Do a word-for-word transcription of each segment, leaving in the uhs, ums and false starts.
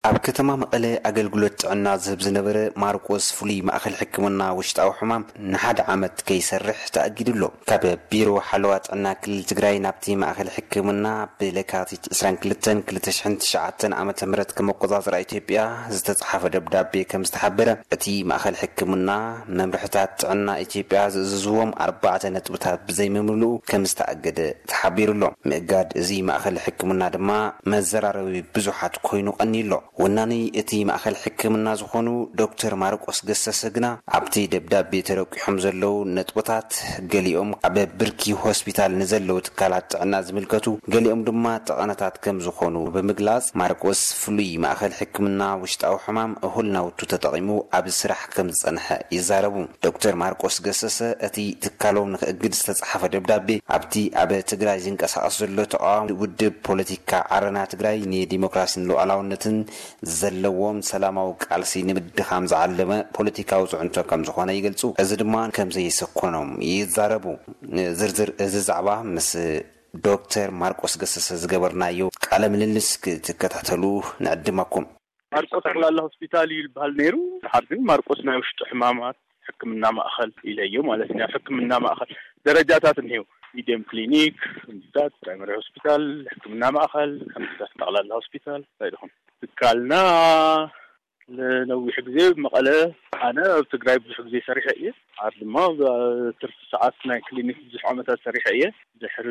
ኣብ ከተማ መቐለ ኣገልግሎት ጥዕና ዝህብ ዝነበረ ማርቆስ ፍሉይ ማእኸል ሕክምና ውሽጣዊ ሕማም ንሓደ ዓመት ከይሰርሕ ተኣጊዱሎ ካብ ቢሮ ሓለዋ ጥዕና ክልል ትግራይ ናብቲ ማእኸል ሕክምና ብለካቲት عشرين اثنين ألفين وتسعة ዓመተ ምህረት ከመቆጻጸር ኢትዮጵያ ዝተጻሕፈ ደብዳቤ ከም ዝተሓበረ እቲ ማእኸል ሕክምና መምርሕታት ጥዕና ኢትዮጵያ ዝዝውም ኣርባዕተ ነጥብታት ብዘይምምልኡ ከም ዝተኣገደ ተሓቢሩሎ ምእጋድ እዚ ማእኸል ሕክምና ድማ መዘራረቢ ብዙሓት ኮይኑ ቀኒሎ وناني اتي مأخل حكمنا زخونو دكتور ماركوس قسسقنا عبتي دبداب بيترقيهم زلو نتبطات قليهم عبا بركي هوسبيتال نزلو تكالات عنا زملكتو قليهم دما تقانتات كم زخونو بمقلاز ماركوس فلوي مأخل حكمنا وشتاو حمام اهلنا وتتطعيمو عب السرح كم زنحا يزاربو دكتور ماركوس قسس اتي تكالوم نقد استتصحف دبداب عبتي عبا تقراي زنك اساس زلو تقام ودب بوليتيكا عرنا تقراي ني ديموكراسي نلو علاونتن زلوم سلامو قالسي نمدخام زعلمه ፖለቲካው ጽንቶ ከም ዝኾነ ይገልጹ እዚ ድማ ከም ዘይሰኮኖም ይዛረቡ ዝርዝር እዚ ዛዕባ ምስ ዶክተር ማርቆስ ገሰሰ ዝገበርናዮ ቃለ ምልልስ ክትከታተሉ ንዕድመኩም ማርቆስ ጠቅላላ ሆስፒታል ይልባል ነይሩ ሓድን ማርቆስ ናይ ውሽጥ ሕማማት ሕክምና ማእኸል ኢለዩ ማለት ነው ሕክምና ማእኸል ደረጃታት እንሄው ኢዴም ክሊኒክ እንታት ፕራይመሪ ሆስፒታል ሕክምና ማእኸል ከምታት ጠቅላላ ሆስፒታል ታይደኹም تكالنا لنوي حجزي مقالة أنا بتقرأ بزح حجزي سريحية عاد ما ترف ساعاتنا كلينيك بزح عمتها سريحية زحر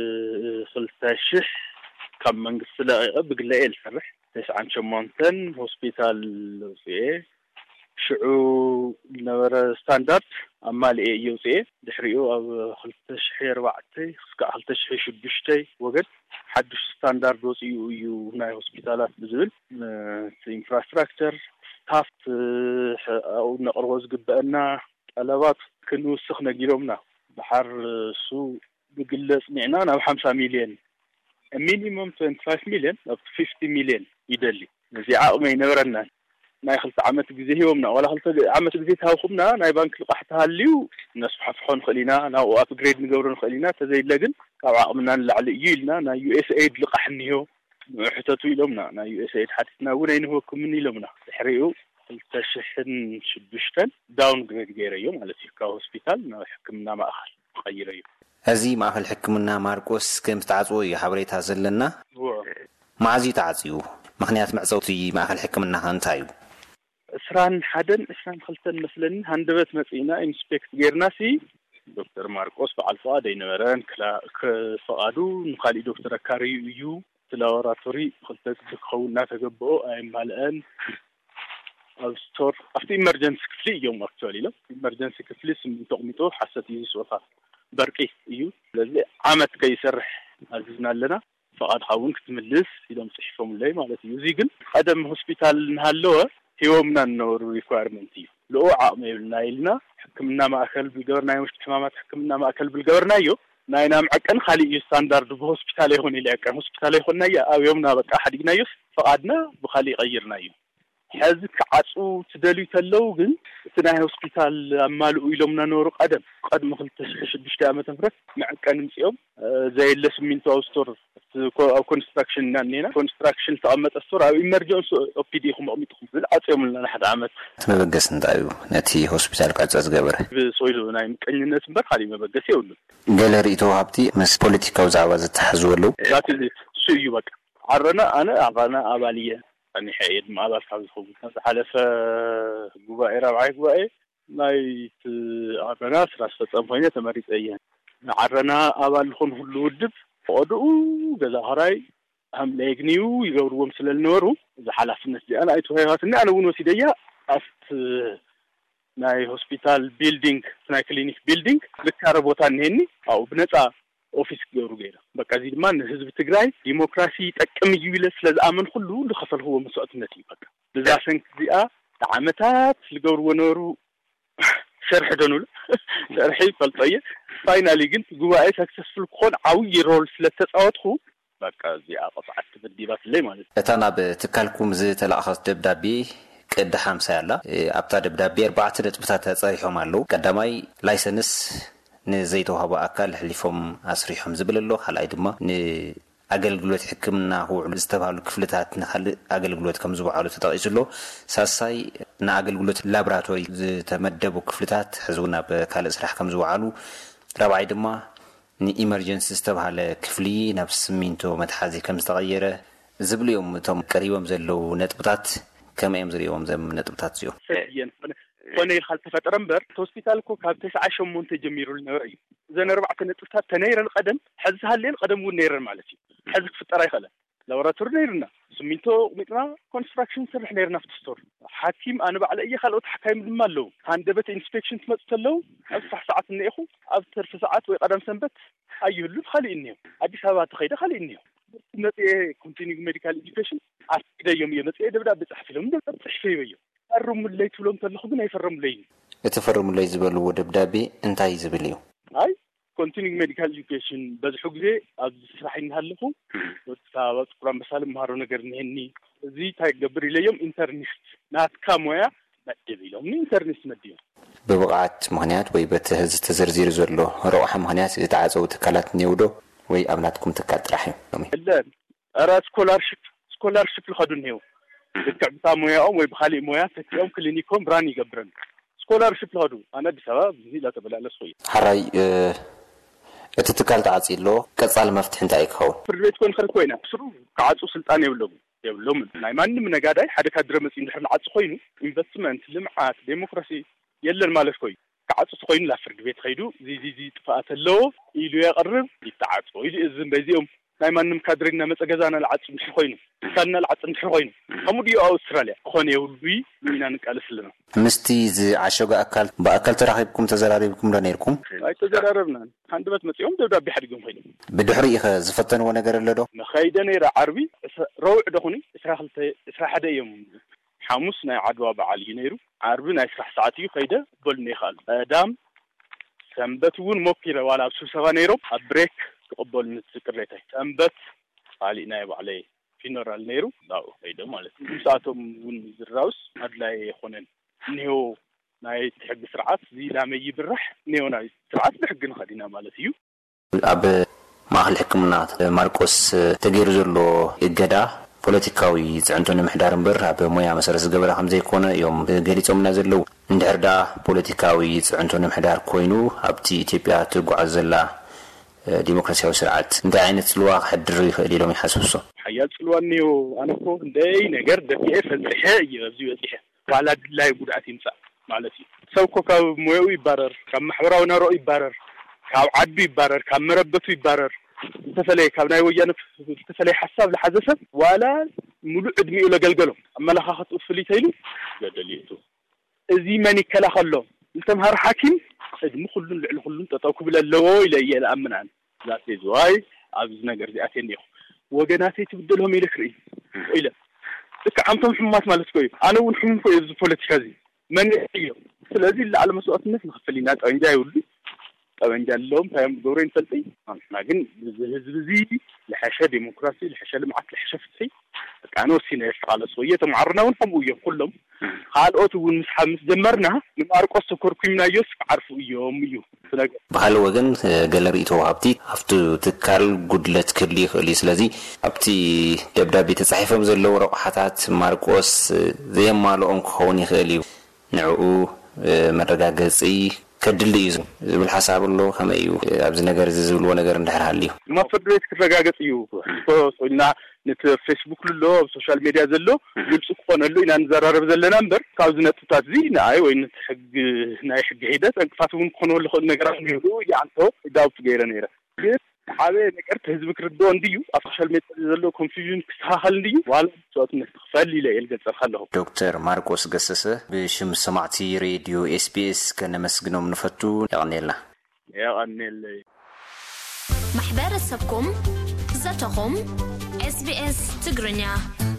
خلتاشح كم من قصة بقلة الفرح تسعة شمانتن هوسبيتال فيه شعو نورا ستاندرد أما لي يوزي دحريو أو خلتاشح ربعتي خسك خلتاشح شبشتي وقت حدش ستاندرد وزي يو هنا هوسبيتالات بزول انفراستراكشر تافت او نقروز قبقنا طلبات كنو سخنه جيرومنا بحر سو بقله سمعنا نا خمسة مليون مينيمم خمسة وعشرين مليون او خمسين مليون يدلي زي عقمي نورنا ناي خلص عمت جزيهمنا ولا خلص عمت جزيتها وخمنا ناي بنك لقحتها ليو الناس حفحون خلينا نا وابجريد نقورن خلينا تزي لجن او عقمنا اللي يلنا نا يو اس ايد لقحنيو حتى يلومنا نا يو اس ايد حتى وين هو كمن يلومنا تحريو التشحن شبشتن داون جريد غيريو على سيكا هوسبيتال نا حكمنا ما اخر غيريو هذه ما اخل حكمنا ماركوس كم تعصو يا حبريتها زلنا معزي تعصيو مخنيات معصوتي ما اخل حكمنا هانتايو اسران حدن اسران خلتن مثلا هندبت مصينا انسبكت غيرناسي دكتور ماركوس بعلفا دينوران كلا كفادو نخالي دكتور كاريو تلاوراتوري خلتك بخونا تجبؤ اي مالان او ستور افتي emergency كفلي يوم اكتوالي لا emergency كفلي سم تقميتو حسيت يس وفات برقي يو لذي عامت كيسرح عزيزنا لنا فقد حاولن كتملس يدوم صحفهم لي مالتي يزي قل قدم هوسبيتال نهالوه يومنا النور ريكويرمنتي لو عامل نايلنا حكمنا ما اكل بالجورنا مش حمامات حكمنا ما اكل بالجورنا يو ناينا معقن خالي ستاندرد بهوسبيتال يهون اللي كان هوسبيتال يهوننا يا او يومنا بقى حدينا يس فقدنا بخالي غيرنا يو حزك عصو تدلي تلو ግን ስናይ ሆስፒታል አማልኡ ኢሎምና ኖሩ ቀደም ቀድሞ خمسة ዓመተ ምህረት معقن እንጽዮም ዘይለስ ሚንቶ ስቶር ኮንስትራክሽን ናኔና ኮንስትራክሽን ተቀመጠ ስቶር ኣብ ኢመርጀንሲ ኦፒዲ ኹም ብል አጽዮምልና ለሐድ ዓመት መበገስ እንታዩ ነቲ ሆስፒታል ቀጻጽ ገበረ ሶይሉ ናይ ምቀኝነት እንበር खाली መበገስ ይውሉ ገለሪቶ ሀብቲ መስ ፖለቲካው ዛባ ዝተሐዝወሉ ዛትዚ ሱዩ በቃ አረና አነ አባና አባልየ أني حيد ما أبغى أفهم هذا حلف جواي ربعي جواي ما يت عرنا راس فتنفينه تمريض أيام عرنا أول خن هلودب فادو جزا هراي هم ليجنيو يجوروا مثل النورو إذا حلف الناس دي أنا أيتها هاتني أنا ونوسي ديا أفت ناي هوسبيتال بيلدينج ناي كلينيك بيلدينج بتكربوتان هني أو بنتا ኦፊስ ገሩ ገይራ በቃ እዚ ድማ ህዝብ ትግራይ ዲሞክራሲ ጠቅም ይብለስ ለዛመን ሁሉ ለኸፈል هو መስዋዕትነት ይበቃ በዛ ሰንክ ዚኣ ዓመታት ልገሩ ወነሩ ሸርሕ ደኑል ሸርሒ ፈልጠየ ፋይናሊ ግን ጉባኤ ሰክሰስፉል ኮን ዓውይ ሮል ስለተጻወትኹ በቃ ዚኣ ቀጣዕት በዲባት ላይ ማለት እታና በትካልኩም ዝተላኸስ ደብዳቤ ቅድ خمسة ያላ ኣብታ ደብዳቤ أربعة ነጥብታት ተጻሪሖም አለው ቀዳማይ ላይሰንስ نزيتو هبا أكل حلفهم أسريحهم زبل الله على إدما ن ኣገልግሎት ሕክምና ውዕል ዝተባሉ ክፍልታት ንኻል ኣገልግሎት ከም ዝውዓሉ ተጠቂሱሎ ሳሳይ ንኣገልግሎት ላብራቶሪ ዝተመደቡ ክፍልታት ሕዝውና በካልእ ስራሕ ከም ዝውዓሉ ራብዓይ ድማ ንኢመርጀንሲ ዝተባለ ክፍሊ ናብ ስሚንቶ መትሓዚ ከም ዝተቀየረ ዝብልዮም እቶም ቀሪቦም ዘለው ነጥብታት ከመይም ዝሪኦም ዘም ነጥብታት እዚኦም ኮነ ይኻል ተፈጠረ እምበር ሆስፒታል ኮ ካብ تسعة ሸሞንተ ጀሚሩ ነበር እዩ ዘን ኣርባዕተ ነጥብታት ተነይረን ቀደም ሕዚ ሃልየን ቀደም እውን ነይረን ማለት እዩ ሕዚ ክፍጠር ኣይኸለን ላቦራቶሪ ነይርና ስሚንቶ ቁሚጥና ኮንስትራክሽን ስራሕ ነይርና ፍትስቶር ሓኪም ኣነ ባዕለ እየ ካልኦት ሓካይም ድማ ኣለው ሃንደበት ኢንስፔክሽን ትመጽ ተለው ኣብ ሰዓት ሰዓት ነይኹ ኣብ ትርፊ ሰዓት ወይ ቀደም ሰንበት ኣይህሉ خالي እንየው አዲስ አበባ ተኸይደ خالي እንየው ነጥ ኮንቲኒንግ ሜዲካል ኤጁኬሽን አስደየም የነጥ ደብዳ በጽሕፍለም ደብዳ ጽሕፈይበዩ ፈርሙ ላይ ትብሎም ተለኹ ግን አይፈርሙልኝ እተፈርሙ ላይ ዝበሉ ወደብዳቤ እንታይ ዝብልዩ አይ ኮንቲኒንግ ሜዲካል ኤጁኬሽን በዝሑ ግዜ ኣብ ስራሕ ይናለኹ ወጣው ፕሮግራም በሳል ማሮ ነገር ነህኒ እዚ ታይገብር ይለዮም ኢንተርኒስት ናትካ ሞያ መደብሎም ኢንተርኒስት መደብ በብቃት ምክንያት ወይ በተህዝ ተዘርዚር ዘሎ ረውሐ ምክንያት ዝተዓጸው ተካላት ነውዶ ወይ ኣብናትኩም ተካጥራህ የለን አራ ስኮላርሺፕ ስኮላርሺፕ ለኸዱ ነው ልክዕብታ ሞያኦም ወይ በኻሊ ሞያ ተክዮም ክሊኒኮም ብራን ይገብረን ስኮላርሺፕ ለኸዱ አና አዲስ አበባ ብዙ ላተበላለስ ወይ ሓራይ እቲ ተካል ተዓጺሎ ቀጻል መፍትሕ እንታይ ይከውን ፍርቤት ኮን ኸር ኮይና ስሩ ከዓጹ ስልጣን ይብሎም ይብሎም ናይ ማንም ነጋዳይ ሓደ ካድረ መጽ እንድሕር ዓጽ ኮይኑ ኢንቨስትመንት ልምዓት ዴሞክራሲ የለን ማለት ኮይ ከዓጹ ኮይኑ ላፍርድ ቤት ኸይዱ ዚ ዚ ዚ ጥፋት አለው ኢሉ ያቀርብ ይተዓጽ ወይ እዝም በዚኦም ናይ ማንም ካድረና መጸገዛና ለዓጽ ምሽ ኮይኑ ካና ለዓጽ ምሽ ኮይኑ አሙዲዮ አውስትራሊያ ኮነ ይውልይ ሚና ንቃልስልና ምስቲ ዚ ዓሸጋ አካል በአካል ተራኺብኩም ተዘራሪብኩም ለነርኩም አይ ተዘራረብና ሃንደበት መጽዮም ደብዳቤ ሐድግም ኸይዱ ብድሕሪ ይኸ ዝፈተንዎ ነገር ኣለዶ መኸይደ ነይራ ዓርቢ ረውዕ ደኹኒ እስራሓደ እዮም ሓሙስ ናይ ዓድዋ በዓል እዩ ነይሩ ዓርቢ ናይ ስራሕ ሰዓት እዩ ኸይደ ቦልኒ ይኻል ዳም ሰንበት እውን ሞኪረ ዋላ ኣብ ስብሰባ ነይሮም ኣብ ብሬክ ተቀበል ንትቅሬታይ ሰንበት ቃሊ ናይ ባዕለይ ፊነራል ነይሩ ዳው ኸይደ ማለት እዩ ሰዓቶም እውን ዝራውስ አድላይ ይኾነን ኒዮ ናይ ትሕግ ስርዓት ዚ ላመይ ብርሕ ኒዮ ናይ ስርዓት ብሕግን ኸዲና ማለት እዩ ኣብ ማእኸል ሕክምና ማርቆስ ተገይሩ ዘሎ እገዳ ፖለቲካዊ ጽዕንቶ ንምሕዳር እምበር ኣብ ሞያ መሰረት ዝገበረ ከም ዘይኮነ እዮም ገሊጾምና ዘለው እንድሕርዳ ፖለቲካዊ ጽዕንቶ ንምሕዳር ኮይኑ ኣብቲ ኢትዮጵያ ትጓዓዝ ዘላ ዲሞክራሲያዊ ስርዓት እንታይ ዓይነት ጽልዋ ክሕድር ይኽእል ኢሎም ይሓስብሶ ሓያል ጽልዋ ኒዮ ኣነኮ እንደይ ነገር ደፊዐ ፈንጽሐ ይበዝ ይበጽሐ ዋላ ድላይ ጉድኣት ይምጻእ ማለት እዩ ሰብኮ ካብ ሞያው ይባረር ካብ ማሕበራዊ ናብራኡ ይባረር ካብ ዓዱ ይባረር ካብ መረበቱ ይባረር ተፈለይ ካብ ናይ ወያነ ተፈለይ ሐሳብ ለሐዘሰብ ዋላ ሙሉ ዕድሚኡ ለገልገሎ አመላኻኸቱ ፍሊተይሉ ገደልይቱ እዚ ማን ይከላኸሎ እንተምሃር ሐኪም እድሙ ሁሉን ልዕል ሁሉን ተጣው ክብለለዎ ይለየለ አምናን ዛቴ ዝዋይ ኣብዚ ነገር ዚአቴን ይኹ ወገናቴ ትብደልهم ይልክሪ ኢለ ተካምቶም ሕማት ማለት ኮይ አነ እውን ሕም ኮይ እዚ ፖለቲካ ዚ ማን ይዩ ስለዚህ ለዓለም መስዋዕትነት ንኽፈሊና ጠንጃ ይውሉ ጠንጃ ለዎም ታይም ጎረን ፈልጢ አንና ግን ህዝብ ዚ ለሐሸ ዲሞክራሲ ለሐሸ ልምዓት ለሐሸ ፍትሒ ካኖ ሲነስ ቃለስ ወይ ተማዕርናውን ፈሙየ ኩሎም ካልኦት እውን ምስሐምስ ጀመርና ንማርቆስ ተኮርኩምናዮስ ዓርፉ እዮም እዩ ስለዚህ ባህል ወገን ገለሪቶ ሀብቲ አፍቱ ትካል ጉድለት ክሊ ይኽእል ስለዚ ኣብቲ ደብዳቤ ተጻሒፎም ዘለው ረቕሓታት ማርቆስ ዘየማልኦም ክኸውን ይኽእል እዩ ንዕኡ መረጋገጺ ከድል እዩ ዝብል ሓሳብ ኣሎ ከመይ እዩ ኣብዚ ነገር ዝዝብልዎ ነገር እንዳሕርሃልዩ ማፈድሬት ክረጋገጽ እዩ ሶና ነት ፌስቡክ ሎ ሶሻል ሚዲያ ዘሎ ግልጽ ኮነሉ ኢና ንዘራረብ ዘለና እምበር ካብ ዝነጥታት ዚ ናይ ወይ ንትሕግ ናይ ሕግ ሂደት እንቅፋቱን ኮነሉ ነገር እዩ ያንቶ ዳውት ገይረ ነይረ ግን ዓበ ነገር ህዝብ ክርዶ እንዲዩ ኣብ ሶሻል ሚዲያ ዘሎ ኮንፊውዥን ክስተኻኸል እንዲዩ ዋላ ሶት ንስተኽፈል ኢለ ይልገጽ ካለሁ ዶክተር ማርቆስ ገሰሰ ብሽም ሰማዕቲ ሬዲዮ ኤስቢኤስ ከነመስግኖም ንፈቱ ያቀነላ ያቀነለ ማሕበረሰብኩም ዘተኹም ኤስቢኤስ ትግርኛ